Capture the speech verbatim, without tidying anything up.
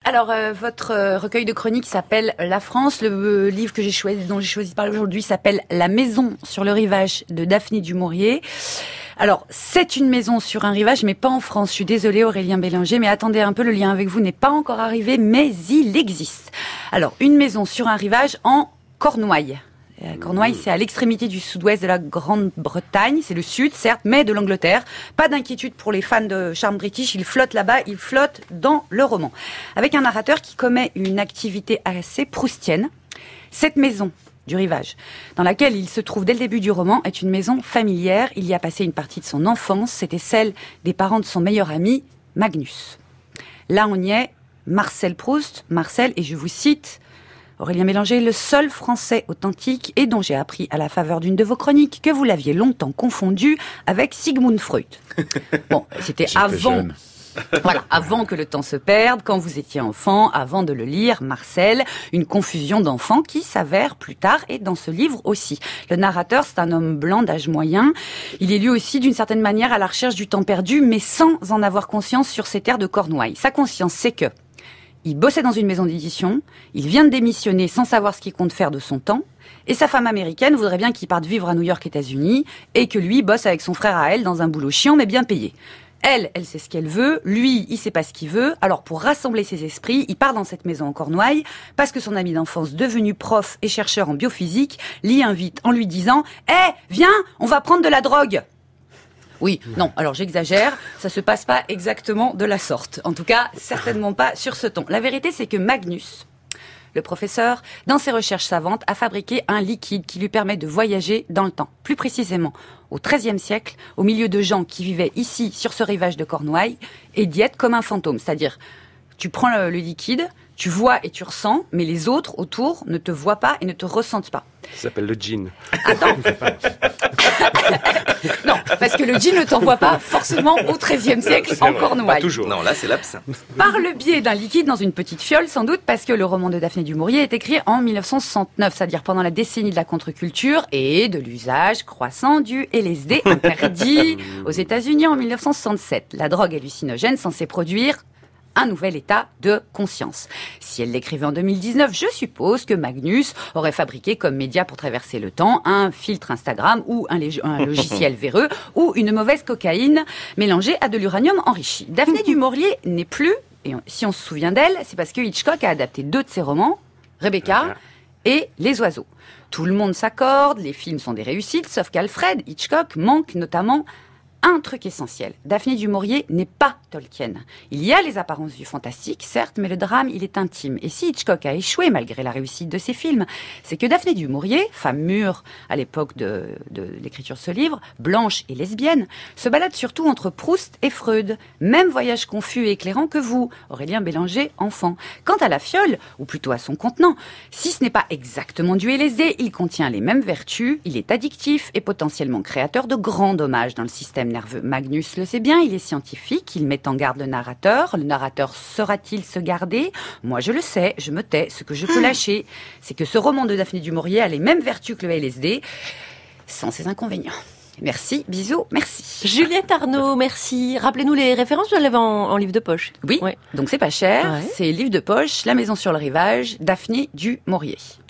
Alors, euh, votre euh, recueil de chroniques s'appelle La France. Le euh, livre que j'ai choisi, dont j'ai choisi de parler aujourd'hui s'appelle La maison sur le rivage de Daphné du Maurier. Alors, c'est une maison sur un rivage, mais pas en France. Je suis désolée, Aurélien Bélanger, mais attendez un peu, le lien avec vous n'est pas encore arrivé, mais il existe. Alors, une maison sur un rivage en Cornouailles. Cornouailles, c'est à l'extrémité du sud-ouest de la Grande-Bretagne. C'est le sud, certes, mais de l'Angleterre. Pas d'inquiétude pour les fans de charme british. Il flotte là-bas, il flotte dans le roman. Avec un narrateur qui commet une activité assez proustienne. Cette maison du rivage, dans laquelle il se trouve dès le début du roman, est une maison familière. Il y a passé une partie de son enfance. C'était celle des parents de son meilleur ami, Magnus. Là, on y est. Marcel Proust. Marcel, et je vous cite... Aurélien Bélanger, le seul Français authentique et dont j'ai appris à la faveur d'une de vos chroniques que vous l'aviez longtemps confondu avec Sigmund Freud. Bon, c'était avant, voilà, avant que le temps se perde, quand vous étiez enfant, avant de le lire, Marcel, une confusion d'enfants qui s'avère plus tard et dans ce livre aussi. Le narrateur, c'est un homme blanc d'âge moyen. Il est lui aussi d'une certaine manière à la recherche du temps perdu, mais sans en avoir conscience sur ces terres de Cornouailles. Sa conscience, c'est que il bossait dans une maison d'édition, il vient de démissionner sans savoir ce qu'il compte faire de son temps, et sa femme américaine voudrait bien qu'il parte vivre à New York, États-Unis, et que lui bosse avec son frère à elle dans un boulot chiant mais bien payé. Elle, elle sait ce qu'elle veut, lui, il sait pas ce qu'il veut, alors pour rassembler ses esprits, il part dans cette maison en Cornouailles, parce que son ami d'enfance, devenu prof et chercheur en biophysique, l'y invite en lui disant « Hé, hey, viens, on va prendre de la drogue !» Oui, non, alors j'exagère, ça se passe pas exactement de la sorte. En tout cas, certainement pas sur ce ton. La vérité, c'est que Magnus, le professeur, dans ses recherches savantes, a fabriqué un liquide qui lui permet de voyager dans le temps. Plus précisément, au treizième siècle, au milieu de gens qui vivaient ici, sur ce rivage de Cornouailles, et d'y être comme un fantôme. C'est-à-dire, tu prends le, le liquide, tu vois et tu ressens, mais les autres autour ne te voient pas et ne te ressentent pas. Ça s'appelle le djinn. Attends. Non, parce que le djinn ne t'envoie pas forcément au treizième siècle en Cornouailles. Pas toujours. Non, là, c'est l'absinthe. Par le biais d'un liquide dans une petite fiole, sans doute, parce que le roman de Daphné du Maurier est écrit en mille neuf cent soixante-neuf, c'est-à-dire pendant la décennie de la contre-culture et de l'usage croissant du L S D interdit aux États-Unis en mille neuf cent soixante-sept. La drogue hallucinogène censée produire un nouvel état de conscience. Si elle l'écrivait en deux mille dix-neuf, je suppose que Magnus aurait fabriqué comme média pour traverser le temps un filtre Instagram ou un, lég- un logiciel véreux ou une mauvaise cocaïne mélangée à de l'uranium enrichi. Daphné du Maurier n'est plus, et on, si on se souvient d'elle, c'est parce que Hitchcock a adapté deux de ses romans, Rebecca et Les Oiseaux. Tout le monde s'accorde, les films sont des réussites, sauf qu'Alfred Hitchcock manque notamment un truc essentiel. Daphné du Maurier n'est pas Tolkien. Il y a les apparences du fantastique, certes, mais le drame, il est intime. Et si Hitchcock a échoué malgré la réussite de ses films, c'est que Daphné du Maurier, femme mûre à l'époque de, de l'écriture de ce livre, blanche et lesbienne, se balade surtout entre Proust et Freud. Même voyage confus et éclairant que vous, Aurélien Bélanger, enfant. Quant à la fiole, ou plutôt à son contenant, si ce n'est pas exactement du L S D, il contient les mêmes vertus, il est addictif et potentiellement créateur de grands dommages dans le système nerveux. Magnus le sait bien, il est scientifique, il met en garde le narrateur. Le narrateur saura-t-il se garder ? Moi je le sais, je me tais. Ce que je peux lâcher, c'est que ce roman de Daphné du Maurier a les mêmes vertus que le L S D, sans ses inconvénients. Merci, bisous, merci. Juliette Arnaud, merci. Rappelez-nous les références, je l'avais en, en livre de poche. Oui, ouais. Donc c'est pas cher, Ouais. c'est livre de poche, La maison sur le rivage, Daphné du Maurier.